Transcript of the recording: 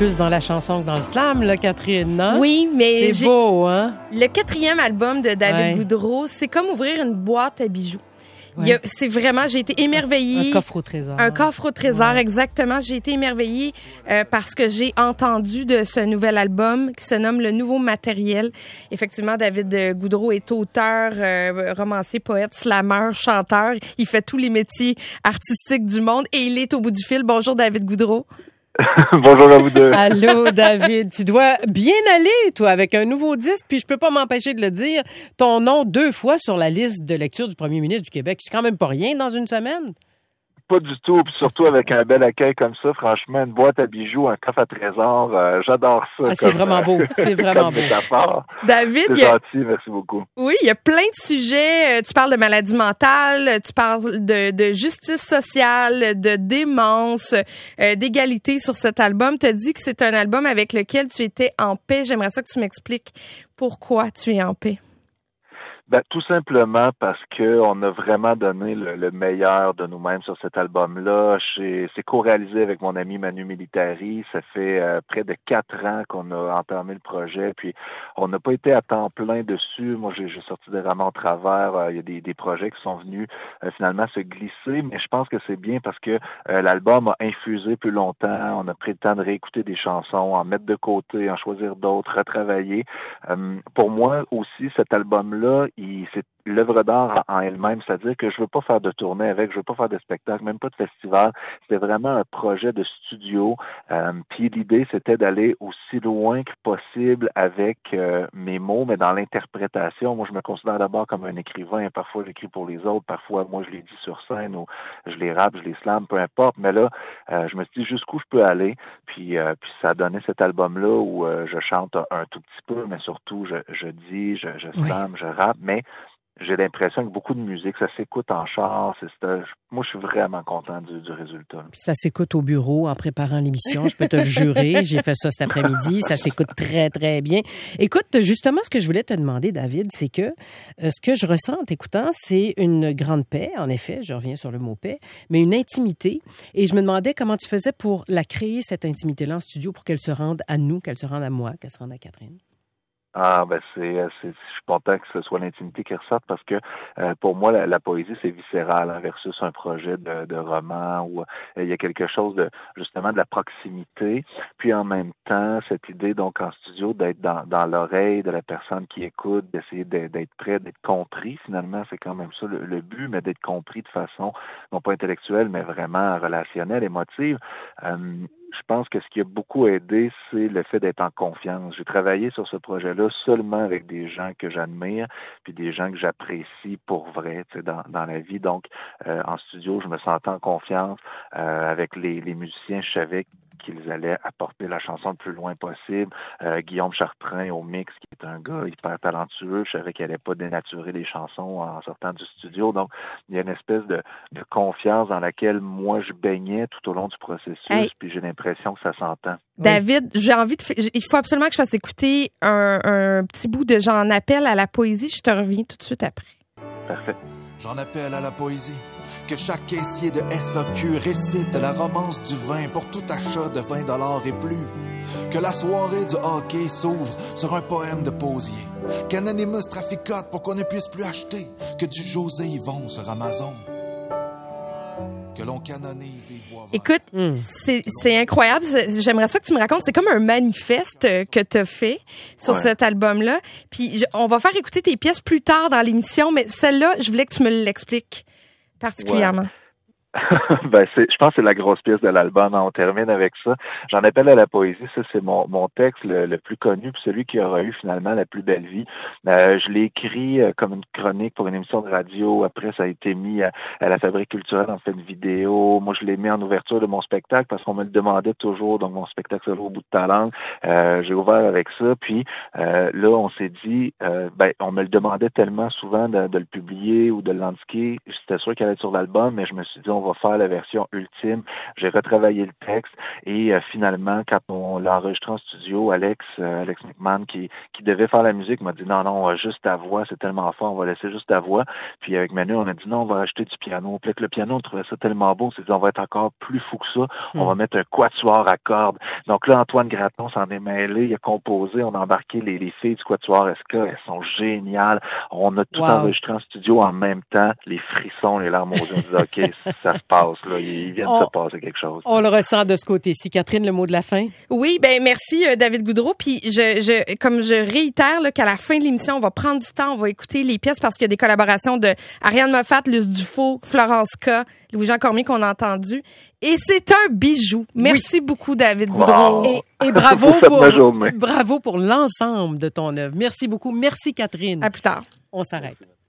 plus dans la chanson que dans le slam, là, Catherine, non? Oui, mais c'est beau, hein? Le 4e album de David Goudreau, c'est comme ouvrir une boîte à bijoux. Ouais. C'est vraiment, j'ai été émerveillée. Un coffre au trésor. Un coffre au trésor, exactement. J'ai été émerveillée parce que j'ai entendu de ce nouvel album qui se nomme Le Nouveau Matériel. Effectivement, David Goudreau est auteur, romancier, poète, slameur, chanteur. Il fait tous les métiers artistiques du monde et il est au bout du fil. Bonjour, David Goudreau. Bonjour à vous deux. Allô, David. Tu dois bien aller, toi, avec un nouveau disque, puis je peux pas m'empêcher de le dire. Ton nom 2 fois sur la liste de lecture du premier ministre du Québec. C'est quand même pas rien dans une semaine. Pas du tout, puis surtout avec un bel accueil comme ça, franchement, une boîte à bijoux, un coffre à trésor, j'adore ça. Ah, c'est vraiment beau, c'est vraiment beau. Métaphore. David, c'est gentil, merci beaucoup. Oui, il y a plein de sujets. Tu parles de maladie mentale, tu parles de justice sociale, de démence, d'égalité sur cet album. Tu as dit que c'est un album avec lequel tu étais en paix. J'aimerais ça que tu m'expliques pourquoi tu es en paix. Ben, tout simplement parce que on a vraiment donné le meilleur de nous-mêmes sur cet album-là. C'est co-réalisé avec mon ami Manu Militari. Ça fait près de 4 ans qu'on a entamé le projet, puis on n'a pas été à temps plein dessus. Moi, j'ai sorti des rames en travers. Il y a des projets qui sont venus finalement se glisser, mais je pense que c'est bien parce que l'album a infusé plus longtemps. On a pris le temps de réécouter des chansons, en mettre de côté, en choisir d'autres, retravailler. Pour moi aussi, cet album-là, c'est l'œuvre d'art en elle-même, c'est-à-dire que je veux pas faire de tournée avec, je veux pas faire de spectacle, même pas de festival. C'était vraiment un projet de studio. Puis l'idée, c'était d'aller aussi loin que possible avec mes mots, mais dans l'interprétation. Moi, je me considère d'abord comme un écrivain. Parfois, j'écris pour les autres. Parfois, moi, je les dis sur scène ou je les rappe, je les slame, peu importe. Mais là, je me suis dit jusqu'où je peux aller. Puis ça a donné cet album-là où je chante un tout petit peu, mais surtout, je dis, je slame, je rappe. Mais j'ai l'impression que beaucoup de musique, ça s'écoute en char. Moi, je suis vraiment content du résultat. Puis ça s'écoute au bureau en préparant l'émission, je peux te le jurer. J'ai fait ça cet après-midi. Ça s'écoute très, très bien. Écoute, justement, ce que je voulais te demander, David, c'est que ce que je ressens en t'écoutant, c'est une grande paix, en effet. Je reviens sur le mot paix, mais une intimité. Et je me demandais comment tu faisais pour la créer, cette intimité-là, en studio, pour qu'elle se rende à nous, qu'elle se rende à moi, qu'elle se rende à Catherine. Ah, ben je suis content que ce soit l'intimité qui ressorte parce que pour moi la poésie c'est viscéral versus un projet de roman où il y a quelque chose de justement de la proximité, puis en même temps cette idée donc en studio d'être dans l'oreille de la personne qui écoute, d'essayer d'être prêt, d'être compris finalement, c'est quand même ça le but, mais d'être compris de façon non pas intellectuelle mais vraiment relationnelle, émotive. Je pense que ce qui a beaucoup aidé, c'est le fait d'être en confiance. J'ai travaillé sur ce projet-là seulement avec des gens que j'admire, puis des gens que j'apprécie pour vrai, tu sais, dans la vie. Donc, en studio, je me sentais en confiance. Avec les musiciens, je savais qu'ils allaient apporter la chanson le plus loin possible. Guillaume Chartrain au mix, qui est un gars hyper talentueux, je savais qu'il n'allait pas dénaturer les chansons en sortant du studio. Donc, il y a une espèce de confiance dans laquelle moi, je baignais tout au long du processus, puis j'ai l'impression que ça s'entend. David, il faut absolument que je fasse écouter un petit bout de J'en appelle à la poésie. Je te reviens tout de suite après. Parfait. J'en appelle à la poésie. Que chaque caissier de SAQ récite la romance du vin pour tout achat de 20$ et plus. Que la soirée du hockey s'ouvre sur un poème de Posier. Qu'Anonymous traficote pour qu'on ne puisse plus acheter que du José Yvon sur Amazon. Que l'on canonise et voit. Écoute, c'est incroyable. J'aimerais ça que tu me racontes. C'est comme un manifeste que tu as fait sur cet album-là. Puis on va faire écouter tes pièces plus tard dans l'émission, mais celle-là, je voulais que tu me l'expliques particulièrement. Ouais. Je pense que c'est la grosse pièce de l'album. On termine avec ça. J'en appelle à la poésie. Ça, c'est mon texte le plus connu, puis celui qui aura eu finalement la plus belle vie. Je l'ai écrit comme une chronique pour une émission de radio. Après, ça a été mis à la Fabrique culturelle. On fait une vidéo. Moi, je l'ai mis en ouverture de mon spectacle parce qu'on me le demandait toujours. Donc, mon spectacle solo au bout de ta langue. J'ai ouvert avec ça. Puis là, on s'est dit, on me le demandait tellement souvent de le publier ou de l'indiquer. C'était sûr qu'elle allait être sur l'album, mais je me suis dit, on on va faire la version ultime. J'ai retravaillé le texte et finalement, quand on l'a enregistré en studio, Alex McMahon qui devait faire la musique m'a dit non, juste ta voix, c'est tellement fort, on va laisser juste ta voix. Puis avec Manu, on a dit non, on va acheter du piano. Puis avec le piano, on trouvait ça tellement beau, on s'est dit on va être encore plus fou que ça, on va mettre un quatuor à cordes. Donc là, Antoine Graton s'en est mêlé, il a composé, on a embarqué les filles du quatuor SK, elles sont géniales. On a tout enregistré en studio en même temps, les frissons, les larmes aux yeux, on dit OK, ça se passe, là, il vient de se passer quelque chose. On le ressent de ce côté-ci. Catherine, le mot de la fin? Oui, ben merci David Goudreau. Puis comme je réitère là, qu'à la fin de l'émission, on va prendre du temps, on va écouter les pièces parce qu'il y a des collaborations de Ariane Moffat, Luce Dufault, Florence K, Louis-Jean Cormier qu'on a entendu. Et c'est un bijou. Merci beaucoup, David Goudreau. Wow. Et bravo pour l'ensemble de ton œuvre. Merci beaucoup. Merci, Catherine. À plus tard. On s'arrête.